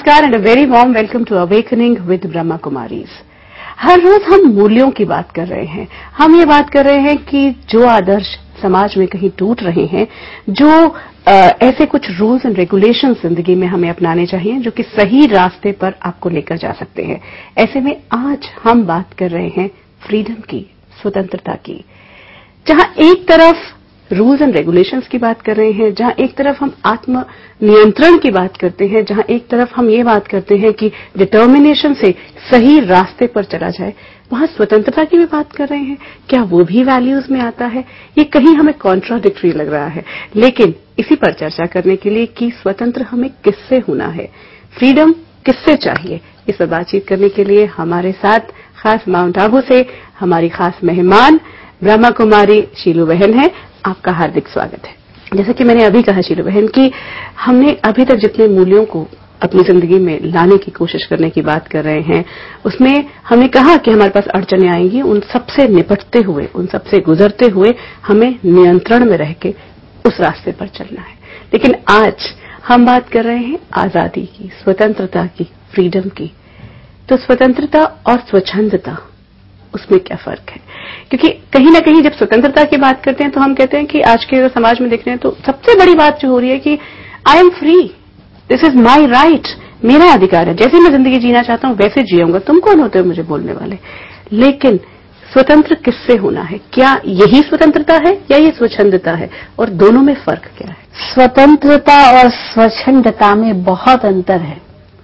नमस्कार and a very warm welcome to awakening with Brahma Kumaris. हर रोज हम मूल्यों की बात कर रहे हैं। हम ये बात कर रहे हैं कि जो आदर्श समाज में कहीं टूट रहे हैं, जो ऐसे कुछ रूल्स एंड रेगुलेशंस जिंदगी में हमें अपनाने चाहिए जो कि सही रास्ते पर आपको लेकर जा सकते हैं। ऐसे में आज हम बात कर रहे हैं फ्रीडम की, स्वतंत्रता की, जहां एक तरफ रूल्स एंड रेगुलेशंस की बात कर रहे हैं, जहां एक तरफ हम आत्म नियंत्रण की बात करते हैं, जहां एक तरफ हम ये बात करते हैं कि डिटर्मिनेशन से सही रास्ते पर चला जाए, वहां स्वतंत्रता की भी बात कर रहे हैं। क्या वो भी वैल्यूज में आता है? ये कहीं हमें कॉन्ट्राडिक्टरी लग रहा है, लेकिन इसी पर चर्चा करने के लिए कि स्वतंत्र हमें किससे होना है, फ्रीडम किससे चाहिए, इस पर बातचीत करने के लिए हमारे साथ खास माउंट आबू से हमारी खास मेहमान ब्रह्मा कुमारी शीलू बहन है। आपका हार्दिक स्वागत है। जैसा कि मैंने अभी कहा शीलू बहन कि हमने अभी तक जितने मूल्यों को अपनी जिंदगी में लाने की कोशिश करने की बात कर रहे हैं, उसमें हमने कहा कि हमारे पास अड़चनें आएंगी, उन सबसे निपटते हुए, उन सबसे गुजरते हुए हमें नियंत्रण में रह के उस रास्ते पर चलना है। लेकिन आज हम बात कर रहे हैं आजादी की, स्वतंत्रता की, फ्रीडम की। तो स्वतंत्रता और स्वच्छंदता, उसमें क्या फर्क है? क्योंकि कहीं ना कहीं जब स्वतंत्रता की बात करते हैं तो हम कहते हैं कि आज के समाज में देख रहे हैं तो सबसे बड़ी बात जो हो रही है कि I am free, this is my right, मेरा अधिकार है, जैसे मैं जिंदगी जीना चाहता हूं वैसे जियूंगा, तुम कौन होते हो मुझे बोलने वाले। लेकिन स्वतंत्र किससे होना है? क्या यही स्वतंत्रता है या ये स्वच्छंदता है, और दोनों में फर्क क्या है? स्वतंत्रता और स्वच्छंदता में बहुत अंतर है।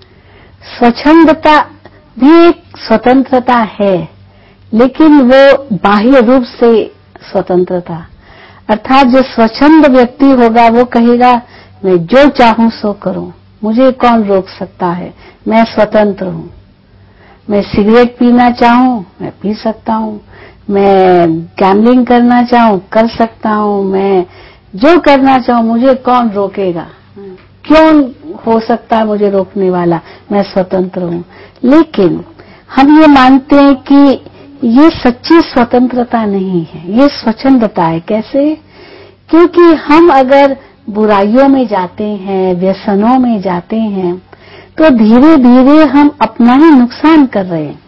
स्वच्छंदता भी एक स्वतंत्रता है, लेकिन वो बाह्य रूप से स्वतंत्रता, अर्थात जो स्वच्छंद व्यक्ति होगा वो कहेगा मैं जो चाहूं सो करूं, मुझे कौन रोक सकता है, मैं स्वतंत्र हूं। मैं सिगरेट पीना चाहूं मैं पी सकता हूं, मैं गैम्बलिंग करना चाहूं कर सकता हूं, मैं जो करना चाहूं मुझे कौन रोकेगा, क्यों हो सकता है मुझे रोकने वाला, मैं स्वतंत्र हूं। लेकिन हम ये मानते हैं कि ये सच्ची स्वतंत्रता नहीं है, ये स्वच्छंदता है। कैसे? क्योंकि हम अगर बुराइयों में जाते हैं, व्यसनों में जाते हैं, तो धीरे धीरे हम अपना ही नुकसान कर रहे हैं।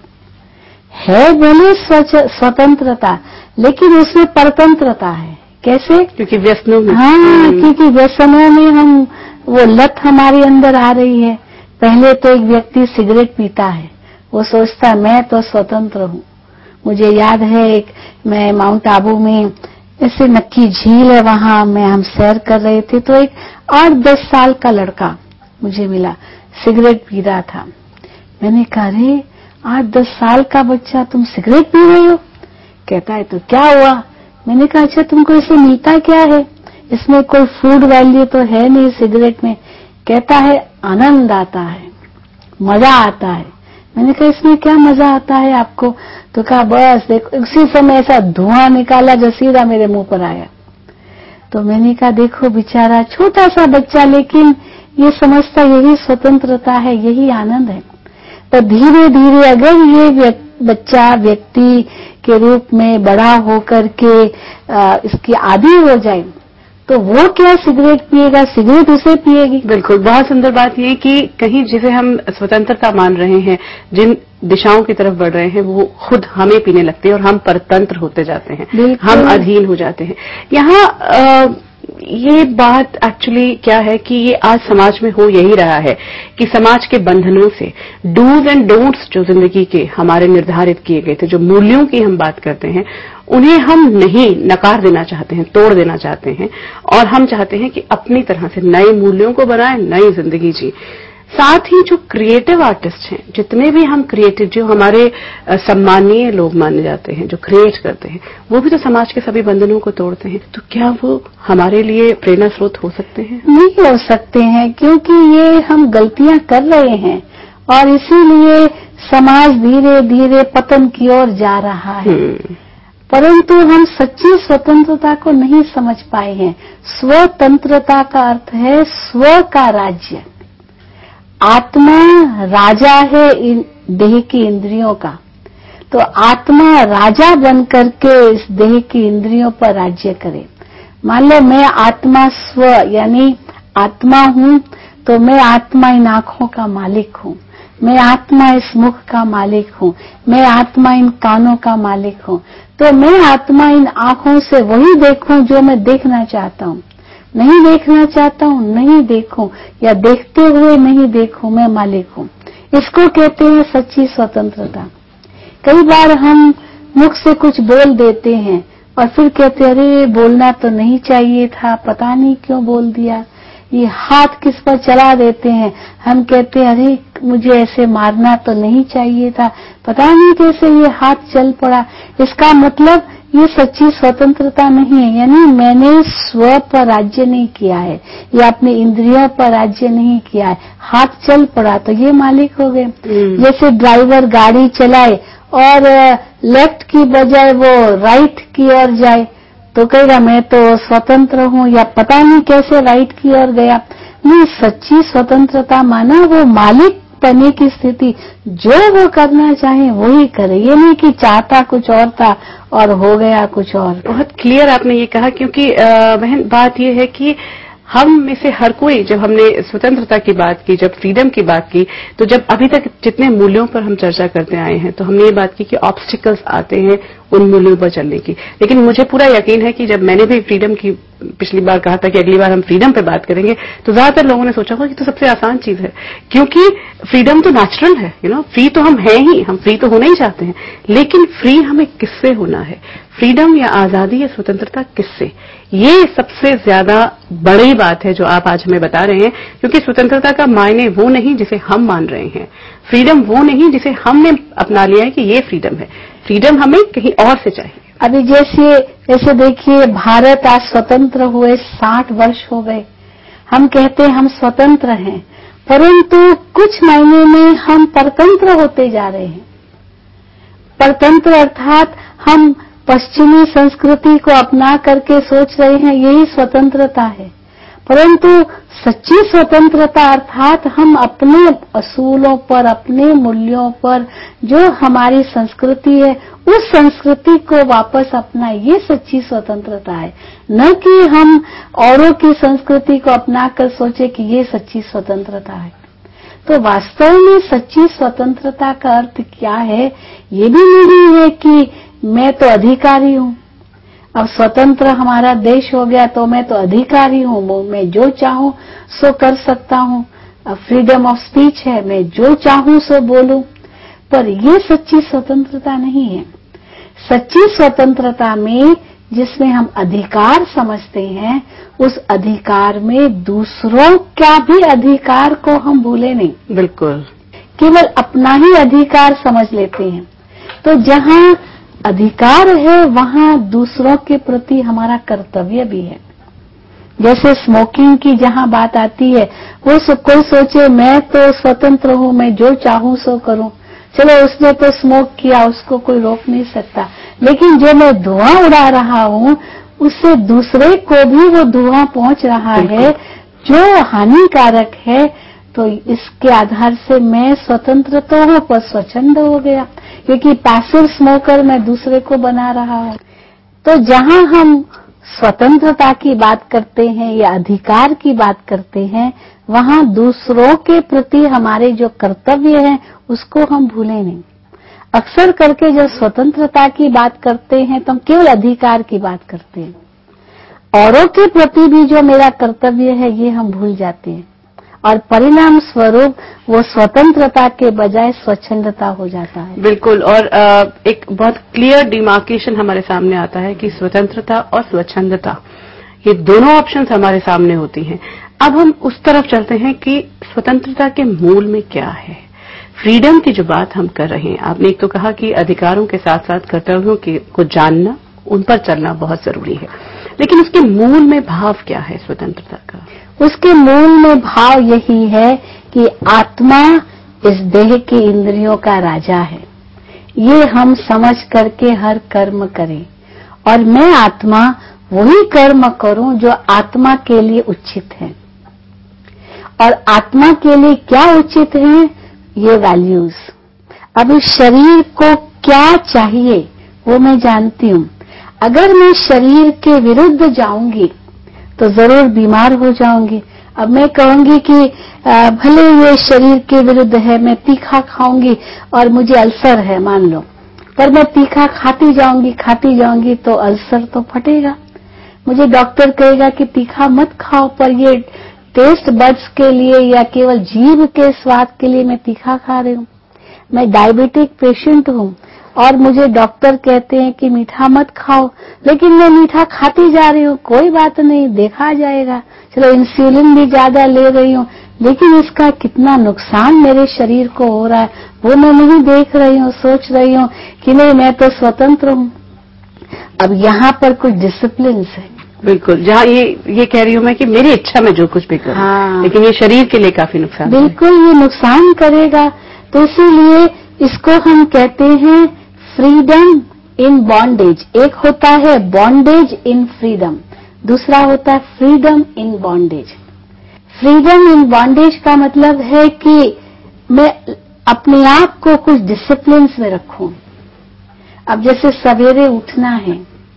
है भले स्वतंत्रता, लेकिन उसमें परतंत्रता है। कैसे? क्योंकि व्यसनों में, क्योंकि व्यसनों में हम वो लत हमारे अंदर आ रही है। पहले तो एक व्यक्ति सिगरेट पीता है, वो सोचता मैं तो स्वतंत्र हूं। मुझे याद है मैं माउंट आबू में ऐसे नक्की झील है, वहां में हम सैर कर रहे थे, तो एक 8-10 साल का लड़का मुझे मिला, सिगरेट पी रहा था। मैंने कहा अरे 8-10 साल का बच्चा, तुम सिगरेट पी रहे हो? कहता है तो क्या हुआ? मैंने कहा अच्छा तुमको इससे मिलता क्या है, इसमें कोई फूड वैल्यू तो है नहीं सिगरेट में। कहता है आनंद आता है, मजा आता है। मैंने कहा इसमें क्या मजा आता है आपको? तो कहा बस देखो, उसी समय ऐसा धुआं निकाला जो सीधा मेरे मुंह पर आया। तो मैंने कहा देखो बेचारा छोटा सा बच्चा, लेकिन ये समझता यही स्वतंत्रता है, यही आनंद है। तो धीरे धीरे अगर ये बच्चा व्यक्ति के रूप में बड़ा होकर के इसकी आदी हो जाए, तो वो क्या सिगरेट पिएगा, सिगरेट उसे पिएगी। बिल्कुल, बहुत सुंदर बात ये कि कहीं जिसे हम स्वतंत्रता मान रहे हैं, जिन दिशाओं की तरफ बढ़ रहे हैं, वो खुद हमें पीने लगते हैं और हम परतंत्र होते जाते हैं, हम अधीन हो जाते हैं। यहाँ ये बात एक्चुअली क्या है कि ये आज समाज में हो यही रहा है कि समाज के बंधनों से, डूज एंड डोंट्स जो जिंदगी के हमारे निर्धारित किए गए थे, जो मूल्यों की हम बात करते हैं, उन्हें हम नहीं नकार देना चाहते हैं, तोड़ देना चाहते हैं, और हम चाहते हैं कि अपनी तरह से नए मूल्यों को बनाएं, नई जिंदगी जी। साथ ही जो क्रिएटिव आर्टिस्ट हैं, जितने भी हम क्रिएटिव, जो हमारे सम्मानीय लोग माने जाते हैं, जो क्रिएट करते हैं, वो भी तो समाज के सभी बंधनों को तोड़ते हैं। तो क्या वो हमारे लिए प्रेरणा स्रोत हो सकते हैं? नहीं हो सकते हैं, क्योंकि ये हम गलतियां कर रहे हैं और इसीलिए समाज धीरे धीरे पतन की ओर जा रहा है। परंतु हम सच्ची स्वतंत्रता को नहीं समझ पाए हैं। स्वतंत्रता का अर्थ है स्व का राज्य। आत्मा राजा है इन देह की इंद्रियों का, तो आत्मा राजा बन करके इस देह की इंद्रियों पर राज्य करे। मान लो मैं आत्मा स्व यानी आत्मा हूं, तो तो मैं आत्मा इन आंखों का मालिक हूँ, मैं आत्मा इस मुख का मालिक हूँ, मैं आत्मा इन कानों का मालिक हूँ। तो मैं आत्मा इन आंखों से वही देखूं जो मैं देखना चाहता हूँ, नहीं देखना चाहता हूँ नहीं देखूं, या देखते हुए नहीं देखूं, मैं मालिक हूँ। इसको कहते हैं सच्ची स्वतंत्रता। कई बार हम मुख से कुछ बोल देते हैं और फिर कहते हैं अरे बोलना तो नहीं चाहिए था, पता नहीं क्यों बोल दिया। ये हाथ किस पर चला देते हैं, हम कहते हैं अरे मुझे ऐसे मारना तो नहीं चाहिए था, पता नहीं कैसे ये हाथ चल पड़ा। इसका मतलब ये सच्ची स्वतंत्रता नहीं है, यानी मैंने स्व पर राज्य नहीं किया है या अपने इंद्रियों पर राज्य नहीं किया है, हाथ चल पड़ा तो ये मालिक हो गए। जैसे ड्राइवर गाड़ी चलाए और लेफ्ट की बजाय वो राइट की ओर जाए तो कहेगा मैं तो स्वतंत्र हूँ, या पता नहीं कैसे राइट की ओर गया। नहीं, सच्ची स्वतंत्रता माना वो मालिक बने की स्थिति, जो वो करना चाहे वही करे, ये नहीं कि चाहता कुछ और था और हो गया कुछ और। बहुत क्लियर आपने ये कहा, क्योंकि बहन बात ये है कि हम में से हर कोई, जब हमने स्वतंत्रता की बात की, जब फ्रीडम की बात की, तो जब अभी तक जितने मूल्यों पर हम चर्चा करते आए हैं तो हमने ये बात की कि ऑब्स्टिकल्स आते हैं उन मूल्यों पर चलने की। लेकिन मुझे पूरा यकीन है कि जब मैंने भी फ्रीडम की पिछली बार कहा था कि अगली बार हम फ्रीडम पे बात करेंगे, तो ज्यादातर लोगों ने सोचा होगा कि तो सबसे आसान चीज है, क्योंकि फ्रीडम तो नेचुरल है, फ्री तो हम हैं ही, हम फ्री तो होना ही चाहते हैं। लेकिन फ्री हमें किससे होना है? फ्रीडम या आजादी या स्वतंत्रता किससे? ये सबसे ज्यादा बड़ी बात है जो आप आज हमें बता रहे हैं, क्योंकि स्वतंत्रता का मायने वो नहीं जिसे हम मान रहे हैं, फ्रीडम वो नहीं जिसे हमने अपना लिया है कि ये फ्रीडम है। फ्रीडम हमें कहीं और से चाहिए। अभी जैसे देखिए, भारत आज स्वतंत्र हुए 60 वर्ष हो गए। हम कहते हैं हम स्वतंत्र हैं, परंतु कुछ महीने में हम परतंत्र होते जा रहे हैं। परतंत्र अर्थात हम पश्चिमी संस्कृति को अपना करके सोच रहे हैं यही स्वतंत्रता है, परंतु सच्ची स्वतंत्रता अर्थात हम अपने असूलों पर, अपने मूल्यों पर, जो हमारी संस्कृति है उस संस्कृति को वापस अपना, ये सच्ची स्वतंत्रता है। न कि हम औरों की संस्कृति को अपनाकर सोचे कि ये सच्ची स्वतंत्रता है। तो वास्तव में सच्ची स्वतंत्रता का अर्थ क्या है? ये भी नहीं है कि मैं तो अधिकारी हूँ, अब स्वतंत्र हमारा देश हो गया तो मैं तो अधिकारी हूँ, मैं जो चाहूँ सो कर सकता हूँ, अब फ्रीडम ऑफ स्पीच है, मैं जो चाहूँ सो बोलूं। पर ये सच्ची स्वतंत्रता नहीं है। सच्ची स्वतंत्रता में जिसमें हम अधिकार समझते हैं, उस अधिकार में दूसरों का भी अधिकार को हम भूले नहीं। बिल्कुल, केवल अपना ही अधिकार समझ लेते हैं। तो जहाँ अधिकार है वहाँ दूसरों के प्रति हमारा कर्तव्य भी है। जैसे स्मोकिंग की जहाँ बात आती है, वो कोई सोचे मैं तो स्वतंत्र हूँ, मैं जो चाहूँ सो करूँ, चलो उसने तो स्मोक किया, उसको कोई रोक नहीं सकता, लेकिन जो मैं धुआं उड़ा रहा हूँ उससे दूसरे को भी वो धुआं पहुंच रहा है जो हानिकारक है। तो इसके आधार से मैं स्वतंत्र तो हूँ पर स्वच्छंद हो गया, क्योंकि पैसिव स्मोकर मैं दूसरे को बना रहा हूँ। तो जहाँ हम स्वतंत्रता की बात करते हैं या अधिकार की बात करते हैं, वहाँ दूसरों के प्रति हमारे जो कर्तव्य हैं उसको हम भूलें नहीं। अक्सर करके जब स्वतंत्रता की बात करते हैं तो हम केवल अधिकार की बात करते हैं, औरों के प्रति भी जो मेरा कर्तव्य है ये हम भूल जाते हैं, और परिणाम स्वरूप वो स्वतंत्रता के बजाय स्वच्छंदता हो जाता है। बिल्कुल, और एक बहुत क्लियर डिमार्केशन हमारे सामने आता है कि स्वतंत्रता और स्वच्छंदता, ये दोनों ऑप्शंस हमारे सामने होती हैं। अब हम उस तरफ चलते हैं कि स्वतंत्रता के मूल में क्या है। फ्रीडम की जो बात हम कर रहे हैं, आपने एक तो कहा कि अधिकारों के साथ साथ कर्तव्यों को जानना, उन पर चलना बहुत जरूरी है, लेकिन उसके मूल में भाव क्या है स्वतंत्रता का? उसके मूल में भाव यही है कि आत्मा इस देह के इंद्रियों का राजा है, ये हम समझ करके हर कर्म करें, और मैं आत्मा वही कर्म करूं जो आत्मा के लिए उचित है। और आत्मा के लिए क्या उचित है? ये वैल्यूज। अब इस शरीर को क्या चाहिए वो मैं जानती हूँ। अगर मैं शरीर के विरुद्ध जाऊंगी तो जरूर बीमार हो जाऊंगी। अब मैं कहूंगी कि भले ये शरीर के विरुद्ध है, मैं तीखा खाऊंगी और मुझे अल्सर है मान लो, पर मैं तीखा खाती जाऊंगी तो अल्सर तो फटेगा। मुझे डॉक्टर कहेगा कि तीखा मत खाओ, पर ये टेस्ट बड्स के लिए या केवल जीभ के स्वाद के लिए मैं तीखा खा रही हूँ। मैं डायबिटिक पेशेंट हूँ और मुझे डॉक्टर कहते हैं कि मीठा मत खाओ, लेकिन मैं मीठा खाती जा रही हूँ, कोई बात नहीं, देखा जाएगा। चलो इंसुलिन भी ज्यादा ले रही हूँ, लेकिन इसका कितना नुकसान मेरे शरीर को हो रहा है वो मैं नहीं देख रही हूँ, सोच रही हूँ कि नहीं मैं तो स्वतंत्र हूँ। अब यहाँ पर कुछ डिसिप्लिन है। बिल्कुल, जहाँ ये कह रही हूँ मैं कि मेरी इच्छा में जो कुछ भी करूँ, हाँ, लेकिन ये शरीर के लिए काफी नुकसान, बिल्कुल ये नुकसान करेगा। तो इसीलिए इसको हम कहते हैं फ्रीडम इन बॉन्डेज। एक होता है बॉन्डेज इन फ्रीडम, दूसरा होता है freedom in bondage. Freedom in bondage का मतलब है कि मैं अपने आप को कुछ डिसिप्लिन में रखूं। अब जैसे सवेरे उठना है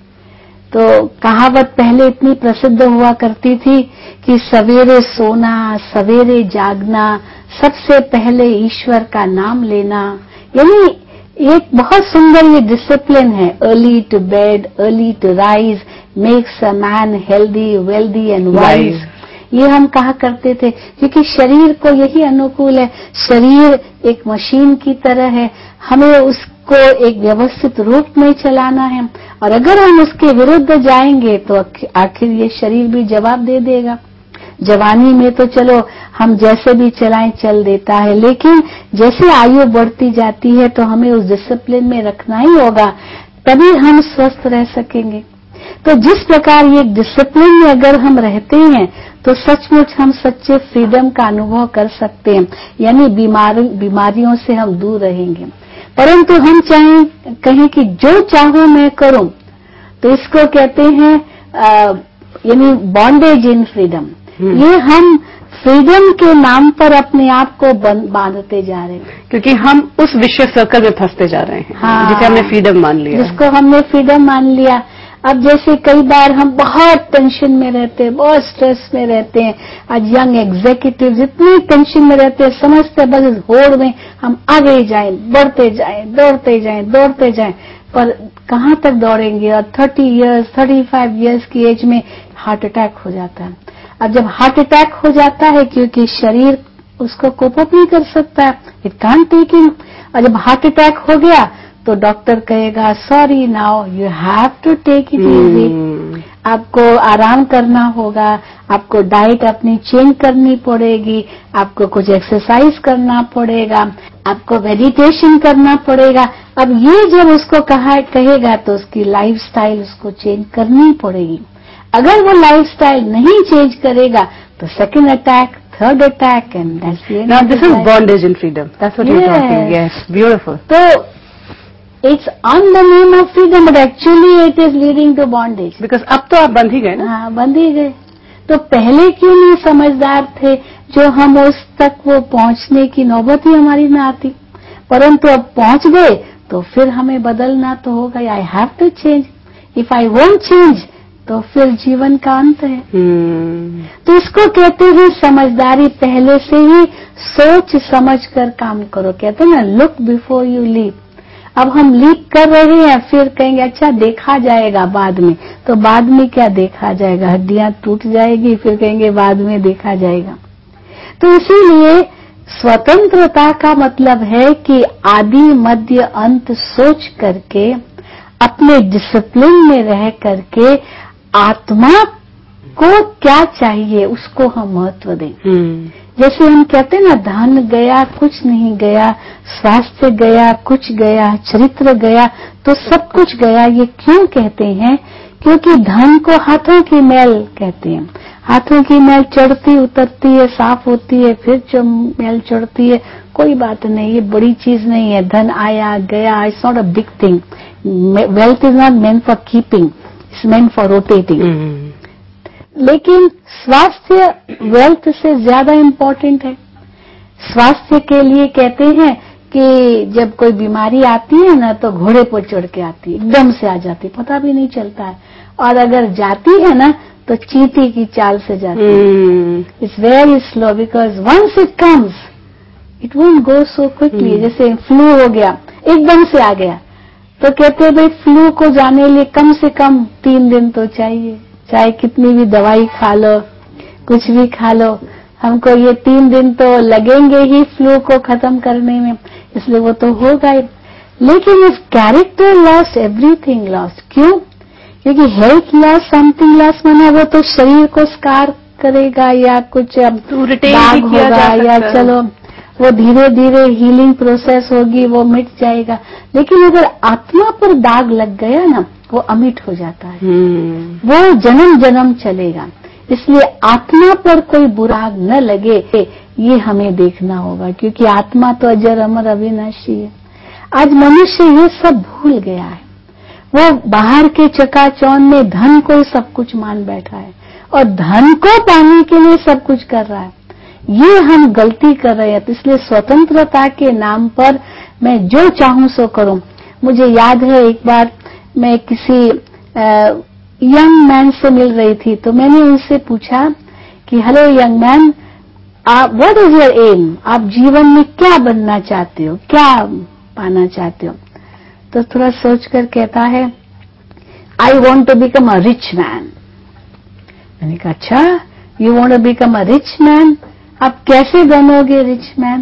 तो कहावत पहले इतनी प्रसिद्ध हुआ करती थी कि सवेरे सोना, सवेरे जागना, सबसे पहले ईश्वर का नाम लेना, यानी एक बहुत सुंदर ये डिसिप्लिन है। Early to bed, early to rise makes a man healthy, wealthy and wise. ये हम कहा करते थे क्योंकि शरीर को यही अनुकूल है। शरीर एक मशीन की तरह है, हमें उसको एक व्यवस्थित रूप में चलाना है, और अगर हम उसके विरुद्ध जाएंगे तो आखिर ये शरीर भी जवाब दे देगा। जवानी में तो चलो हम जैसे भी चलाएं चल देता है, लेकिन जैसे आयु बढ़ती जाती है तो हमें उस डिसिप्लिन में रखना ही होगा, तभी हम स्वस्थ रह सकेंगे। तो जिस प्रकार ये डिसिप्लिन में अगर हम रहते हैं तो सचमुच हम सच्चे फ्रीडम का अनुभव कर सकते हैं, यानी बीमारियों से हम दूर रहेंगे। परंतु हम कहें कि जो चाहूं मैं करूं, तो इसको कहते हैं यानी बॉन्डेज इन फ्रीडम। ये हम फ्रीडम के नाम पर अपने आप को बांधते जा रहे हैं, क्योंकि हम उस विश्व सर्कल में फंसते जा रहे हैं। हाँ, जिसे हमने फ्रीडम मान लिया, जिसको हमने फ्रीडम मान लिया। अब जैसे कई बार हम बहुत टेंशन में रहते हैं, बहुत स्ट्रेस में रहते हैं। आज यंग एग्जीक्यूटिव इतनी टेंशन में रहते हैं, समझते बस इस होड़ में हम आगे जाएं, बढ़ते जाएं, दौड़ते जाएं, पर कहाँ तक दौड़ेंगे। और 30 इयर्स 35 इयर्स की एज में हार्ट अटैक हो जाता है। अब जब हार्ट अटैक हो जाता है क्योंकि शरीर उसको कोप अप नहीं कर सकता, इट कांट टेक इन, और जब हार्ट अटैक हो गया तो डॉक्टर कहेगा sorry now you have to take it easy, आपको आराम करना होगा, आपको डाइट अपनी चेंज करनी पड़ेगी, आपको कुछ एक्सरसाइज करना पड़ेगा, आपको मेडिटेशन करना पड़ेगा। अब ये जब उसको कहेगा तो उसकी लाइफस्टाइल उसको चेंज करनी पड़ेगी। अगर वो लाइफस्टाइल नहीं चेंज करेगा तो second attack, third attack, and that's it. Now this is bondage in freedom, that's what you are talking. Yes, beautiful. तो it's on the name of freedom, but actually it is leading to bondage. Because अब तो आप बंध ही गए ना। हाँ, बंध ही गए। तो पहले क्यों नहीं समझदार थे जो हम उस तक वो पहुंचने की नौबत ही हमारी ना आती, परंतु अब पहुंच गए तो फिर हमें बदलना तो होगा। I have to change, if I won't change तो फिर जीवन का अंत है। तो इसको कहते हैं समझदारी। पहले से ही सोच समझ कर काम करो। कहते हैं ना, लुक बिफोर यू लीप। अब हम लीप कर रहे हैं, फिर कहेंगे अच्छा देखा जाएगा बाद में, तो बाद में क्या देखा जाएगा, हड्डियां टूट जाएगी, फिर कहेंगे बाद में देखा जाएगा। तो इसीलिए स्वतंत्रता का मतलब है कि आदि मध्य अंत सोच करके, अपने डिसिप्लिन में रह करके आत्मा को क्या चाहिए उसको हम महत्व दें। जैसे हम कहते हैं ना, धन गया कुछ नहीं गया, स्वास्थ्य गया कुछ गया, चरित्र गया तो सब कुछ गया। ये क्यों कहते हैं? क्योंकि धन को हाथों की मैल कहते हैं। हाथों की मैल चढ़ती उतरती है, साफ होती है, फिर जो मैल चढ़ती है, कोई बात नहीं, ये बड़ी चीज नहीं है। धन आया गया, it's not a big thing. Wealth is not meant for keeping, it's meant for rotating. लेकिन स्वास्थ्य वेल्थ से ज्यादा इम्पोर्टेंट है। स्वास्थ्य के लिए कहते हैं कि जब कोई बीमारी आती है ना तो घोड़े पर चढ़ के आती है, एकदम से आ जाती है, पता भी नहीं चलता है। और अगर जाती है ना तो चींटी की चाल से जाती है। It's very slow because once it comes it won't go so quickly. जैसे फ्लू हो गया, एकदम से आ गया, तो कहते हैं भाई फ्लू को जाने लिए कम से कम 3 दिन तो चाहिए, चाहे कितनी भी दवाई खा लो, कुछ भी खा लो, हमको ये 3 दिन तो लगेंगे ही फ्लू को खत्म करने में, इसलिए वो तो होगा ही। लेकिन if character lost, everything lost. क्यों? क्योंकि हेल्थ लॉस, समथिंग लॉस माना वो तो शरीर को स्कार करेगा या कुछ दाग होगा, या चलो वो धीरे धीरे हीलिंग प्रोसेस होगी, वो मिट जाएगा। लेकिन अगर आत्मा पर दाग लग गया ना, वो अमिट हो जाता है, वो जन्म जन्म चलेगा। इसलिए आत्मा पर कोई बुरा न लगे, ये हमें देखना होगा, क्योंकि आत्मा तो अजर अमर अविनाशी है। आज मनुष्य ये सब भूल गया है, वो बाहर के चकाचौंध में धन को सब कुछ मान बैठा है और धन को पाने के लिए सब कुछ कर रहा है। ये हम गलती कर रहे हैं। तो इसलिए स्वतंत्रता के नाम पर मैं जो चाहूं सो करूं। मुझे याद है एक बार मैं किसी यंग मैन से मिल रही थी, तो मैंने उनसे पूछा कि hello young man, what is your aim? आप जीवन में क्या बनना चाहते हो, क्या पाना चाहते हो? तो थोड़ा सोचकर कहता है, I want to become a rich man. मैंने कहा अच्छा, you want to become a rich man, आप कैसे बनोगे रिच मैन?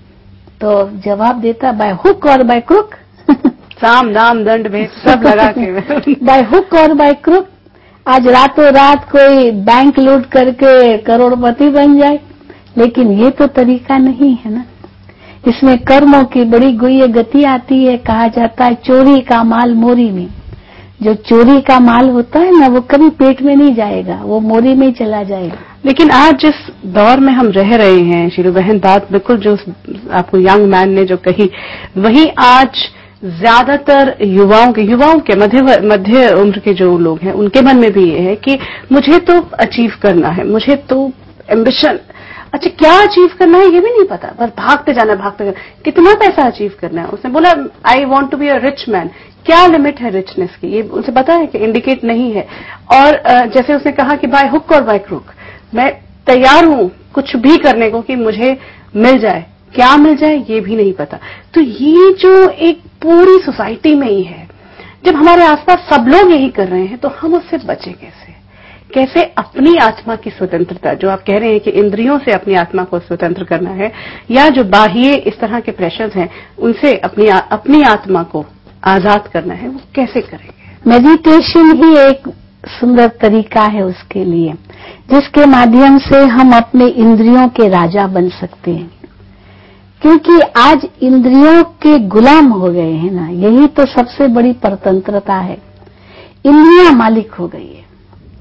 तो जवाब देता, बाय हुक और बाय क्रुक। साम दाम दंड भेद सब लगा के बाय हुक और बाय क्रुक। आज रातों रात कोई बैंक लूट करके करोड़पति बन जाए, लेकिन ये तो तरीका नहीं है ना। इसमें कर्मों की बड़ी गुह्य गति आती है। कहा जाता है चोरी का माल मोरी में। जो चोरी का माल होता है ना, वो कभी पेट में नहीं जाएगा, वो मोरी में ही चला जाएगा। लेकिन आज जिस दौर में हम रह रहे हैं शीरू बहन, बात बिल्कुल जो आपको यंग मैन ने जो कही, वही आज ज्यादातर युवाओं के मध्य उम्र के जो लोग हैं, उनके मन में भी ये है कि मुझे तो अचीव करना है, मुझे तो एम्बिशन। अच्छा, क्या अचीव करना है ये भी नहीं पता, बस भागते जाना, कितना पैसा अचीव करना है। उसने बोला I want to be a rich man. क्या लिमिट है रिचनेस की, ये उनसे पता है कि इंडिकेट नहीं है। और जैसे उसने कहा कि बाय हुक और बाय क्रुक, मैं तैयार हूं कुछ भी करने को कि मुझे मिल जाए, क्या मिल जाए ये भी नहीं पता। तो ये जो एक पूरी सोसाइटी में ही है, जब हमारे आसपास सब लोग यही कर रहे हैं, तो हम उससे बचे कैसे अपनी आत्मा की स्वतंत्रता, जो आप कह रहे हैं कि इंद्रियों से अपनी आत्मा को स्वतंत्र करना है, या जो बाह्य इस तरह के प्रेशर्स हैं उनसे अपनी आत्मा को आजाद करना है, वो कैसे करेंगे? मेडिटेशन ही एक सुंदर तरीका है उसके लिए, जिसके माध्यम से हम अपने इंद्रियों के राजा बन सकते हैं। क्योंकि आज इंद्रियों के गुलाम हो गए हैं ना, यही तो सबसे बड़ी परतंत्रता है। इंद्रियां मालिक हो गई है।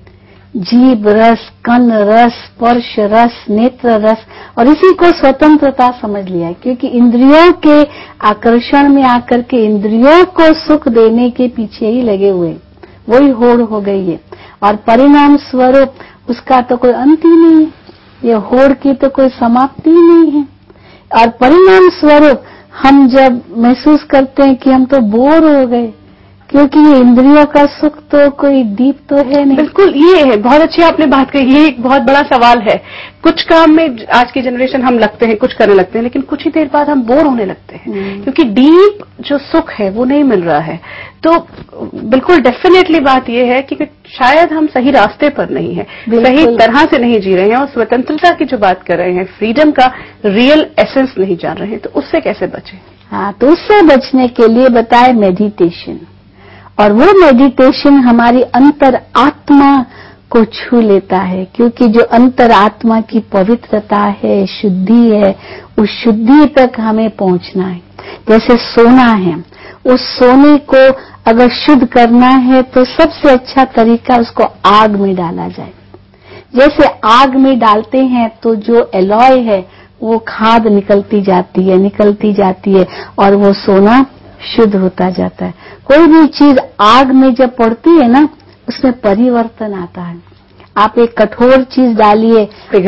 जीभ रस, कन रस, स्पर्श रस, नेत्र रस, और इसी को स्वतंत्रता समझ लिया है। क्योंकि इंद्रियों के आकर्षण में आकर के इंद्रियों को सुख देने के पीछे ही लगे हुए, वही होड़ हो गई है। और परिणाम स्वरूप उसका तो कोई अंत ही नहीं है, ये होड़ की तो कोई समाप्ति ही नहीं है। और परिणाम स्वरूप हम जब महसूस करते हैं कि हम तो बोर हो गए, क्योंकि ये इंद्रियों का सुख तो कोई दीप तो है नहीं। बिल्कुल, ये है, बहुत अच्छी आपने बात कही। ये एक बहुत बड़ा सवाल है। कुछ काम में आज की जनरेशन हम लगते हैं, कुछ करने लगते हैं, लेकिन कुछ ही देर बाद हम बोर होने लगते हैं, क्योंकि डीप जो सुख है वो नहीं मिल रहा है। तो बिल्कुल डेफिनेटली बात ये है कि शायद हम सही रास्ते पर नहीं है, सही तरह से नहीं जी रहे हैं, और स्वतंत्रता की जो बात कर रहे हैं, फ्रीडम का रियल एसेंस नहीं जान रहे हैं। तो उससे कैसे बचें? हाँ, तो उससे बचने के लिए बताए मेडिटेशन। और वो मेडिटेशन हमारी अंतर आत्मा को छू लेता है, क्योंकि जो अंतर आत्मा की पवित्रता है, शुद्धि है, उस शुद्धि तक हमें पहुंचना है। जैसे सोना है, उस सोने को अगर शुद्ध करना है तो सबसे अच्छा तरीका उसको आग में डाला जाए। जैसे आग में डालते हैं तो जो एलॉय है वो खाद निकलती जाती है और वो सोना शुद्ध होता जाता है। कोई भी चीज आग में जब पड़ती है ना, उसमें परिवर्तन आता है। आप एक कठोर चीज डालिए,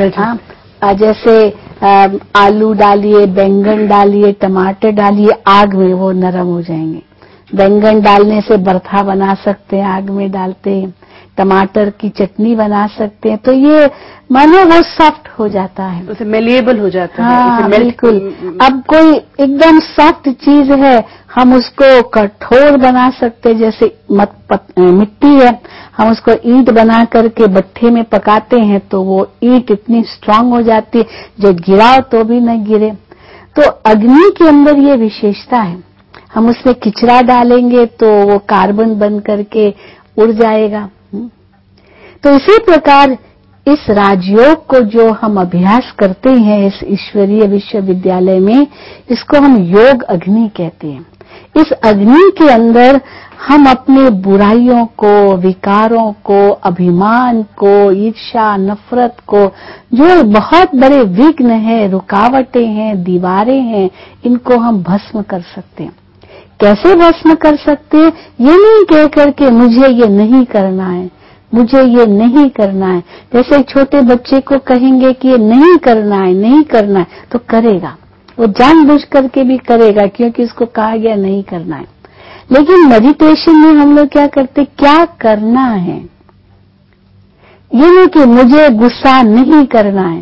जैसे आलू डालिए, बैंगन डालिए, टमाटर डालिए, आग में वो नरम हो जाएंगे। बैंगन डालने से बर्था बना सकते हैं, आग में डालते हैं। टमाटर की चटनी बना सकते हैं, तो ये मानो वो सॉफ्ट हो जाता है, उसे मेलिएबल हो जाता है। हाँ बिल्कुल। अब कोई एकदम सॉफ्ट चीज है, हम उसको कठोर बना सकते, जैसे मिट्टी है, हम उसको ईंट बना करके भट्ठे में पकाते हैं तो वो ईंट इतनी स्ट्रांग हो जाती है, जो गिराओ तो भी न गिरे। तो अग्नि के अंदर ये विशेषता है, हम उसमें किचरा डालेंगे तो वो कार्बन बन करके उड़ जाएगा। तो इसी प्रकार इस राजयोग को जो हम अभ्यास करते हैं इस ईश्वरीय विश्वविद्यालय में, इसको हम योग अग्नि कहते हैं। इस अग्नि के अंदर हम अपने बुराइयों को, विकारों को, अभिमान को, ईर्ष्या, नफरत को, जो बहुत बड़े विघ्न हैं, रुकावटें हैं, दीवारें हैं, इनको हम भस्म कर सकते हैं। कैसे भस्म कर सकते हैं? ये नहीं कह करके मुझे ये नहीं करना है, मुझे ये नहीं करना है। जैसे एक छोटे बच्चे को कहेंगे कि ये नहीं करना है, नहीं करना है, तो करेगा, वो जानबूझ करके भी करेगा, क्योंकि उसको कहा गया नहीं करना है। लेकिन मेडिटेशन में हम लोग क्या करते, क्या करना है? ये नहीं कि मुझे गुस्सा नहीं करना है,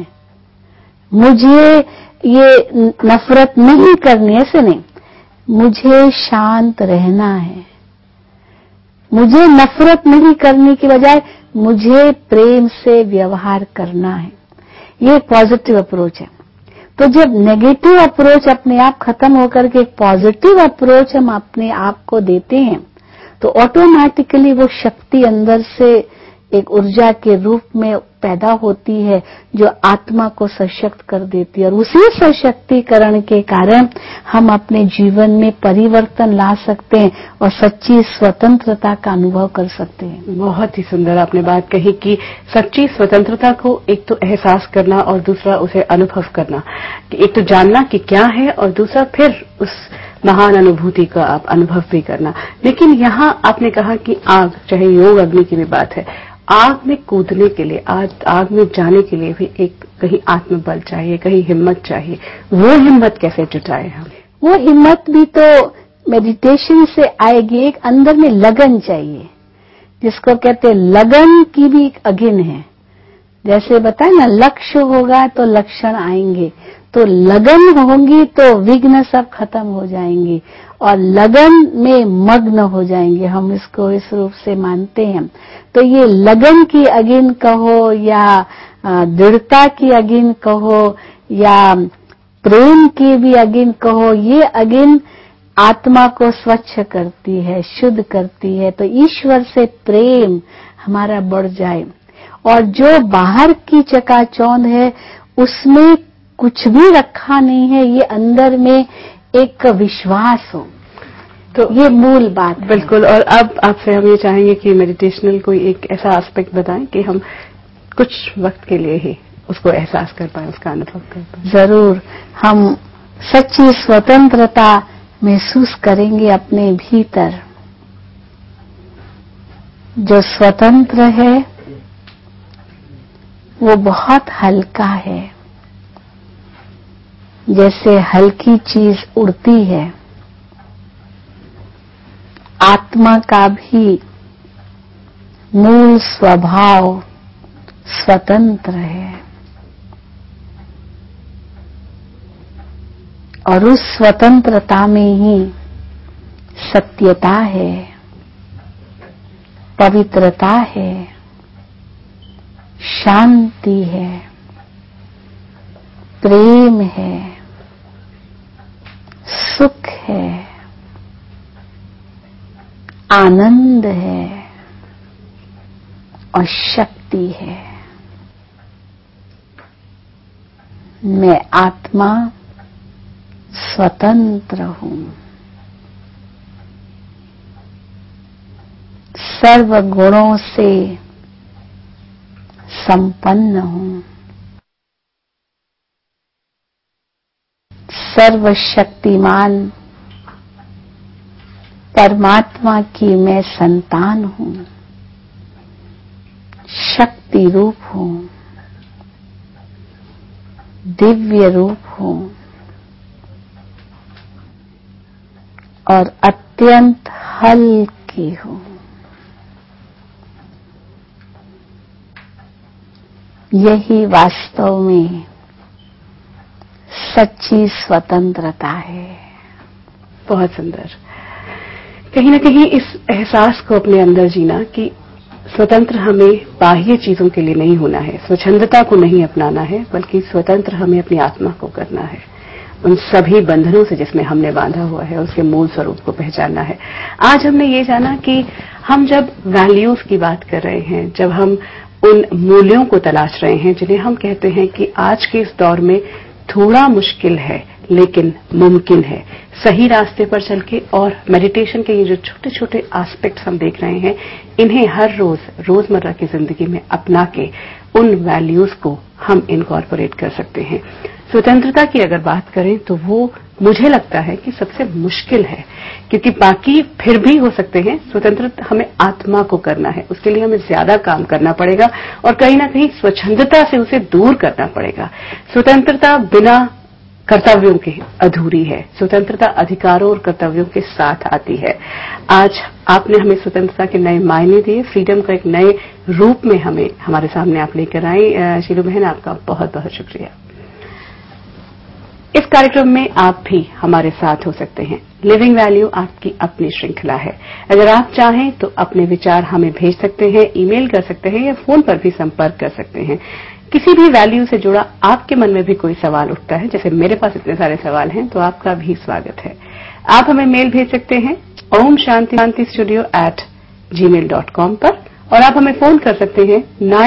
मुझे ये नफरत नहीं करनी, ऐसे नहीं। मुझे शांत रहना है, मुझे नफरत नहीं करने की बजाय मुझे प्रेम से व्यवहार करना है। ये पॉजिटिव अप्रोच है। तो जब नेगेटिव अप्रोच अपने आप खत्म होकर के एक पॉजिटिव अप्रोच हम अपने आप को देते हैं, तो ऑटोमेटिकली वो शक्ति अंदर से एक ऊर्जा के रूप में पैदा होती है, जो आत्मा को सशक्त कर देती है। और उसी सशक्तिकरण के कारण हम अपने जीवन में परिवर्तन ला सकते हैं और सच्ची स्वतंत्रता का अनुभव कर सकते हैं। बहुत ही सुंदर आपने बात कही कि सच्ची स्वतंत्रता को एक तो एहसास करना और दूसरा उसे अनुभव करना, कि एक तो जानना कि क्या है और दूसरा फिर उस महान अनुभूति का आप अनुभव भी करना। लेकिन यहाँ आपने कहा कि आग, चाहे योग अग्नि की भी बात है, आग में कूदने के लिए, आग में जाने के लिए भी एक कहीं आत्मबल चाहिए, कहीं हिम्मत चाहिए। वो हिम्मत कैसे जुटाए हम? वो हिम्मत भी तो मेडिटेशन से आएगी। एक अंदर में लगन चाहिए, जिसको कहते हैं लगन की भी एक अगिन है। जैसे बताए ना, लक्ष्य होगा तो लक्षण आएंगे, तो लगन होगी तो विघ्न सब खत्म हो जाएंगे और लगन में मग्न हो जाएंगे। हम इसको इस रूप से मानते हैं। तो ये लगन की अगिन कहो या दृढ़ता की अगिन कहो या प्रेम की भी अगिन कहो, ये अगिन आत्मा को स्वच्छ करती है, शुद्ध करती है। तो ईश्वर से प्रेम हमारा बढ़ जाए और जो बाहर की चकाचौंध है उसमें कुछ भी रखा नहीं है, ये अंदर में एक विश्वास हो, तो ये मूल बात है। बिल्कुल। और अब आपसे हम ये चाहेंगे कि मेडिटेशनल कोई एक ऐसा एस्पेक्ट बताएं कि हम कुछ वक्त के लिए ही उसको एहसास कर पाए, उसका अनुभव कर पाए। जरूर हम सच्ची स्वतंत्रता महसूस करेंगे अपने भीतर। जो स्वतंत्र है वो बहुत हल्का है, जैसे हल्की चीज उड़ती है। आत्मा का भी मूल स्वभाव स्वतंत्र है और उस स्वतंत्रता में ही सत्यता है, पवित्रता है, शांति है, प्रेम है, सुख है, आनंद है और शक्ति है। मैं आत्मा स्वतंत्र हूं, सर्व गुणों से संपन्न हूं, सर्वशक्तिमान परमात्मा की मैं संतान हूं, शक्ति रूप हूं, दिव्य रूप हूं और अत्यंत हल्की हूं। यही वास्तव में सच्ची स्वतंत्रता है। बहुत सुंदर। कहीं ना कहीं इस एहसास को अपने अंदर जीना कि स्वतंत्र हमें बाह्य चीजों के लिए नहीं होना है, स्वच्छंदता को नहीं अपनाना है, बल्कि स्वतंत्र हमें अपनी आत्मा को करना है, उन सभी बंधनों से जिसमें हमने बांधा हुआ है उसके मूल स्वरूप को पहचानना है। आज हमने ये जाना कि हम जब वैल्यूज की बात कर रहे हैं, जब हम उन मूल्यों को तलाश रहे हैं जिन्हें हम कहते हैं कि आज के इस दौर में थोड़ा मुश्किल है लेकिन मुमकिन है, सही रास्ते पर चल के, और मेडिटेशन के ये जो छोटे छोटे एस्पेक्ट्स हम देख रहे हैं, इन्हें हर रोजमर्रा की जिंदगी में अपना के उन वैल्यूज को हम इनकॉर्पोरेट कर सकते हैं। स्वतंत्रता की अगर बात करें तो वो मुझे लगता है कि सबसे मुश्किल है, क्योंकि बाकी फिर भी हो सकते हैं। स्वतंत्र हमें आत्मा को करना है, उसके लिए हमें ज्यादा काम करना पड़ेगा और कहीं ना कहीं स्वच्छंदता से उसे दूर करना पड़ेगा। स्वतंत्रता बिना कर्तव्यों के अधूरी है, स्वतंत्रता अधिकारों और कर्तव्यों के साथ आती है। आज आपने हमें स्वतंत्रता के नए मायने दिए, फ्रीडम का एक नए रूप में हमें हमारे सामने आप लेकर आई। शीलू बहन, आपका बहुत बहुत शुक्रिया। इस कार्यक्रम में आप भी हमारे साथ हो सकते हैं। लिविंग वैल्यू आपकी अपनी श्रृंखला है। अगर आप चाहें तो अपने विचार हमें भेज सकते हैं, ईमेल कर सकते हैं या फोन पर भी संपर्क कर सकते हैं। किसी भी वैल्यू से जुड़ा आपके मन में भी कोई सवाल उठता है, जैसे मेरे पास इतने सारे सवाल हैं, तो आपका भी स्वागत है। आप हमें मेल भेज सकते हैं omshantistudio@gmail.com पर, और आप हमें फोन कर सकते हैं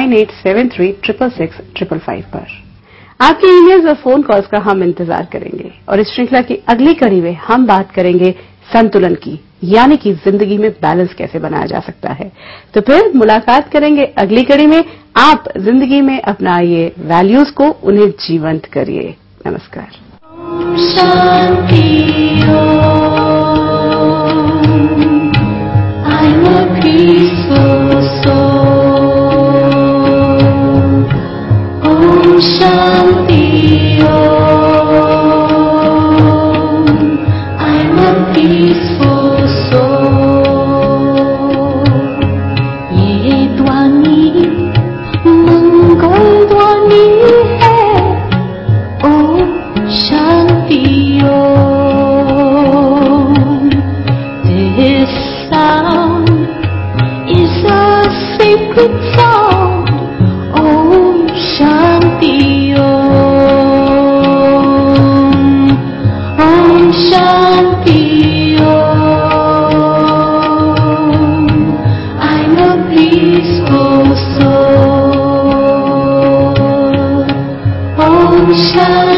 9873666555 पर। आपके ईमेल्स और फोन कॉल्स का हम इंतजार करेंगे। और इस श्रृंखला की अगली कड़ी में हम बात करेंगे संतुलन की, यानी कि जिंदगी में बैलेंस कैसे बनाया जा सकता है। तो फिर मुलाकात करेंगे अगली कड़ी में। आप जिंदगी में अपनाइए वैल्यूज को, उन्हें जीवंत करिए। नमस्कार। Shine.